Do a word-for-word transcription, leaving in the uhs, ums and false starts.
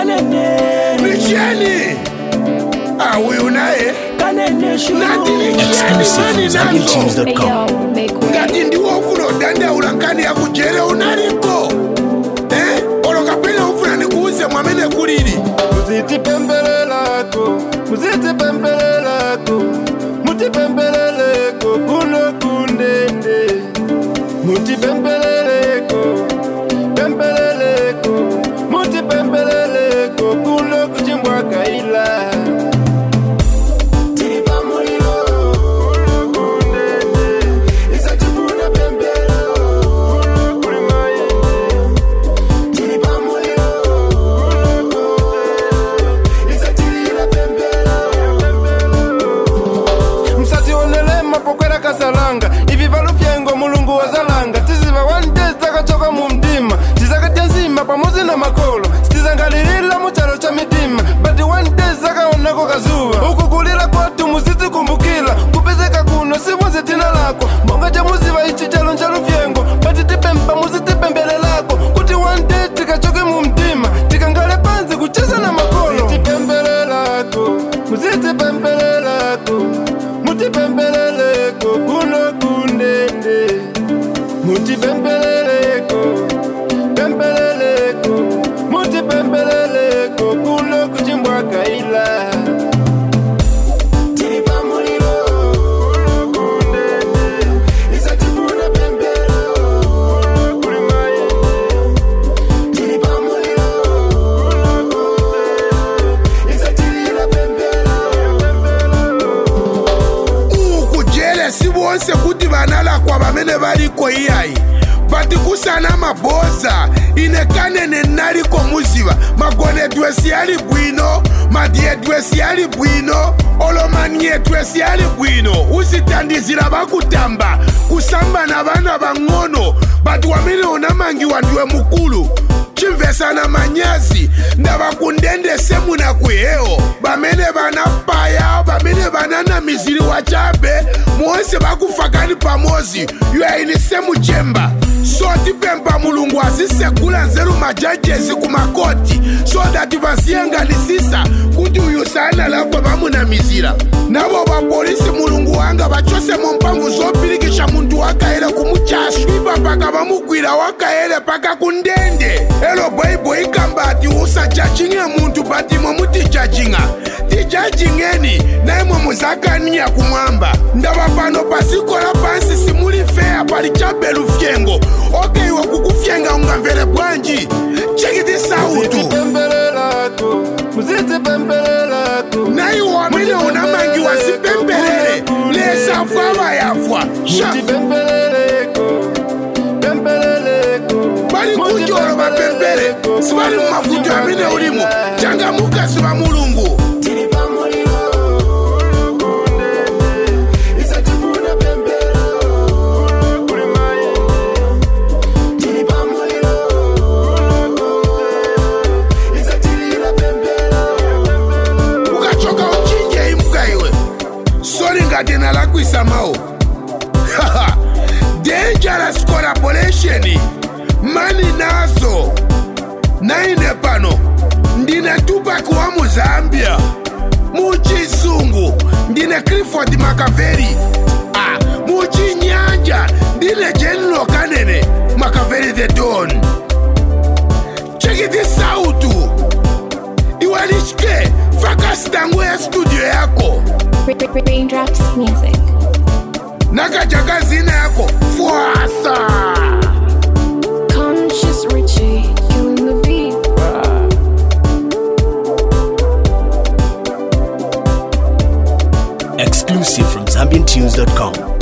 Nicheni ah huyu naye Exclusive Zambian Tunes dot com. ngati ndiwo ufuna udandaula nkani ya kujere unaliko eh olokapena ufuna nikuuze mwamene kulili muzitipembelelako muzitipembelelako mutipembeleleko kuno kundende mutipembeleleko pembeleleko mutipembeleleko kuno kuchimbwa kaila Kasalanga ivi valufyengo mulungu wa zalanga tiziva wande takachoka mu mdima tizakatya nzima pamozi na makolo stizangalilila muchalo cha midima bati wande zakaonako kazuva ukukulila kwatu muziti kumbukila kupezeka kuno simuzi tina lako monga ja muziva ichi chalo nchalufyengo bati tipempa muzitipembele lako kuti wande tikachoke mu mdima tikangale panzi kucheza na makolo muzitipembele lako muzitipembele lako mutipembeleleko kuno kundende mutipembeleleko pembeleleko mutipembeleleko kuno kuchimbwa kaila onse kuti vanala kwa vamene valiko iyayi vatikusana maboza inekanene naliko muziva magonedwe siyali bwino madiedwe siyali bwino olomaniedwe siyali bwino usitandizira vakutamba kusamba na vana vang'ono bati wamene unamangiwa ndiwe mukulu chimvesana manyazi ndavakundende semuna kuheo vamene vanapaya vamene vananamiziri wachabe monse vakufakani pamozi yuaini semuchemba so tipempa mulungu azisekula nzeru majajezi kumakoti so dati vasiyanganisisa kuti uyu sana lakwa vamunamizira navo vapolisi mulungu wanga vachose mompamvu zopirikisha muntu wakaele kumuchaswipa paka vamugwira wakaele paka kundende elo baibo ikambati usajajinge muntu patimo mutijajinga tijajingeni naimwe muzakaniya kumwamba ndava pano pasikola pansi simuli fea pali chabelu fyengo oke iwe kukufyenga ungamvele bwanji chikiti sautu na iwe wamene unamangiwa zipembelele lesafwa vayafwa bali kujolo vapembele sivali mumafuto amene ulimo changamuka siva mulungu dena la kuisamao dangerous collaboration mani nazo naine pano ndine Tupac wa Muzambia muchizungu ndine Clifford Makaveli ah muchinyanja ndine General Kanene Makaveli the Don check this out iwalishke fakastangu ya studio yako Raindrops Music. Nakajaka zina yako fuasa. Conscious Richie killing the beat. Exclusive from Zambian Tunes dot com.